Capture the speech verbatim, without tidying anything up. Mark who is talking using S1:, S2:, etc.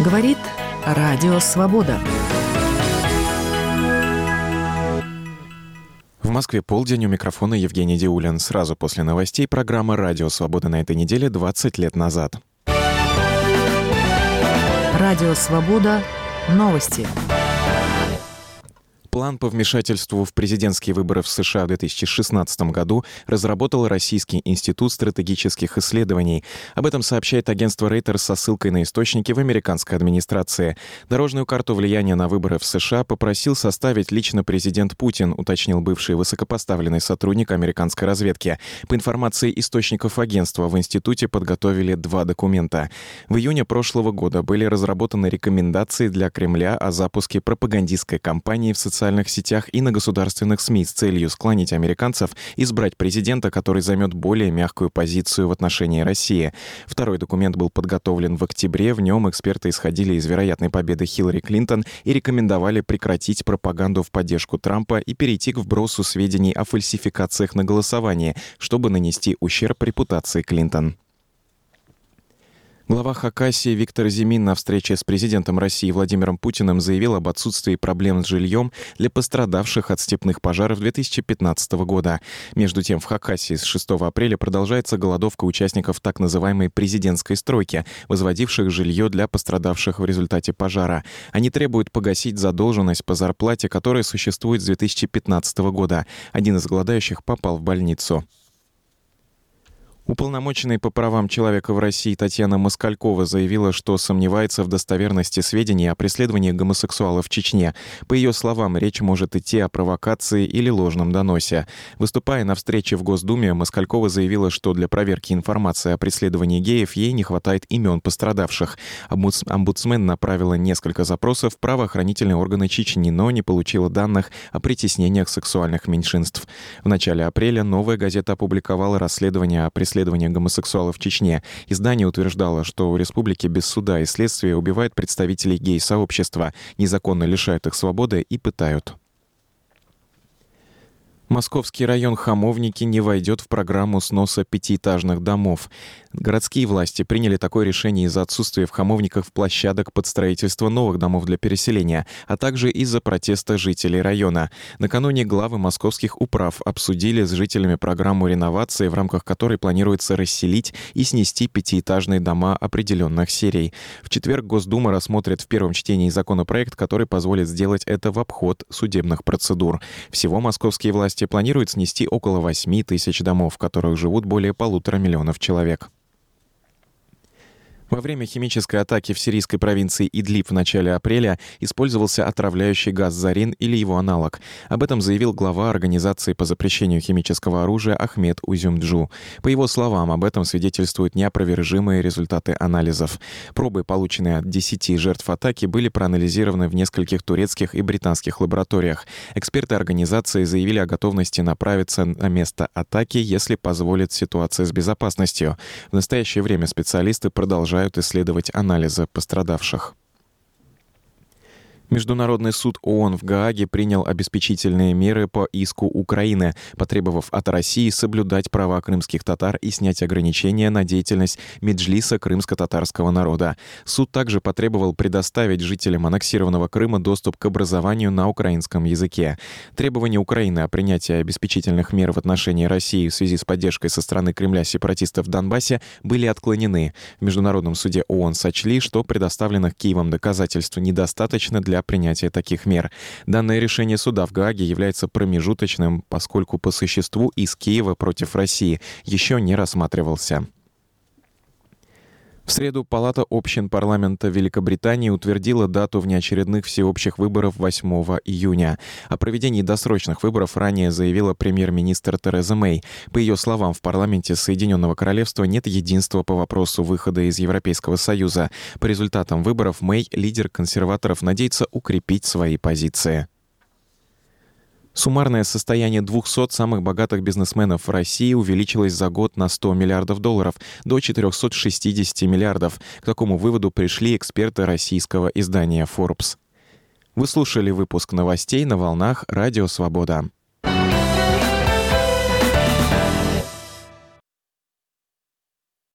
S1: Говорит Радио Свобода.
S2: В Москве полдень, у микрофона Евгений Диулин. Сразу после новостей программа «Радио Свобода» на этой неделе двадцать лет назад.
S1: Радио Свобода. Новости.
S2: План по вмешательству в президентские выборы в США в две тысячи шестнадцатом году разработал Российский институт стратегических исследований. Об этом сообщает агентство Reuters со ссылкой на источники в американской администрации. Дорожную карту влияния на выборы в США попросил составить лично президент Путин, уточнил бывший высокопоставленный сотрудник американской разведки. По информации источников агентства, в институте подготовили два документа. В июне прошлого года были разработаны рекомендации для Кремля о запуске пропагандистской кампании в социальных В социальных сетях и на государственных СМИ с целью склонить американцев избрать президента, который займет более мягкую позицию в отношении России. Второй документ был подготовлен в октябре. В нем эксперты исходили из вероятной победы Хиллари Клинтон и рекомендовали прекратить пропаганду в поддержку Трампа и перейти к вбросу сведений о фальсификациях на голосовании, чтобы нанести ущерб репутации Клинтон. Глава Хакасии Виктор Зимин на встрече с президентом России Владимиром Путиным заявил об отсутствии проблем с жильем для пострадавших от степных пожаров две тысячи пятнадцатого года. Между тем, в Хакасии с шестого апреля продолжается голодовка участников так называемой президентской стройки, возводивших жилье для пострадавших в результате пожара. Они требуют погасить задолженность по зарплате, которая существует с две тысячи пятнадцатого года. Один из голодающих попал в больницу. Уполномоченная по правам человека в России Татьяна Москалькова заявила, что сомневается в достоверности сведений о преследовании гомосексуалов в Чечне. По ее словам, речь может идти о провокации или ложном доносе. Выступая на встрече в Госдуме, Москалькова заявила, что для проверки информации о преследовании геев ей не хватает имен пострадавших. Омбудсмен направила несколько запросов в правоохранительные органы Чечни, но не получила данных о притеснениях сексуальных меньшинств. В начале апреля «Новая газета» опубликовала расследование о преследовании гомосексуалов в Чечне. Издание утверждало, что в республике без суда и следствия убивают представителей гей-сообщества, незаконно лишают их свободы и пытают. Московский район Хамовники не войдет в программу сноса пятиэтажных домов. Городские власти приняли такое решение из-за отсутствия в Хамовниках площадок под строительство новых домов для переселения, а также из-за протеста жителей района. Накануне главы московских управ обсудили с жителями программу реновации, в рамках которой планируется расселить и снести пятиэтажные дома определенных серий. В четверг Госдума рассмотрит в первом чтении законопроект, который позволит сделать это в обход судебных процедур. Всего московские власти планируют снести около восьми тысяч домов, в которых живут более полутора миллионов человек. Во время химической атаки в сирийской провинции Идлиб в начале апреля использовался отравляющий газ «Зарин» или его аналог. Об этом заявил глава Организации по запрещению химического оружия Ахмед Узюмджу. По его словам, об этом свидетельствуют неопровержимые результаты анализов. Пробы, полученные от десяти жертв атаки, были проанализированы в нескольких турецких и британских лабораториях. Эксперты организации заявили о готовности направиться на место атаки, если позволит ситуация с безопасностью. В настоящее время специалисты продолжают исследовать анализы пострадавших. Международный суд ООН в Гааге принял обеспечительные меры по иску Украины, потребовав от России соблюдать права крымских татар и снять ограничения на деятельность Меджлиса крымско-татарского народа. Суд также потребовал предоставить жителям аннексированного Крыма доступ к образованию на украинском языке. Требования Украины о принятии обеспечительных мер в отношении России в связи с поддержкой со стороны Кремля сепаратистов в Донбассе были отклонены. В Международном суде ООН сочли, что предоставленных Киевом доказательств недостаточно для принятия таких мер. Данное решение суда в Гааге является промежуточным, поскольку по существу иск Киева против России еще не рассматривался. В среду Палата общин парламента Великобритании утвердила дату внеочередных всеобщих выборов восьмого июня. О проведении досрочных выборов ранее заявила премьер-министр Тереза Мэй. По ее словам, в парламенте Соединенного Королевства нет единства по вопросу выхода из Европейского Союза. По результатам выборов Мэй, лидер консерваторов, надеется укрепить свои позиции. Суммарное состояние двухсот самых богатых бизнесменов в России увеличилось за год на сто миллиардов долларов, до четырехсот шестидесяти миллиардов. К такому выводу пришли эксперты российского издания Forbes. Вы слушали выпуск новостей на волнах Радио Свобода.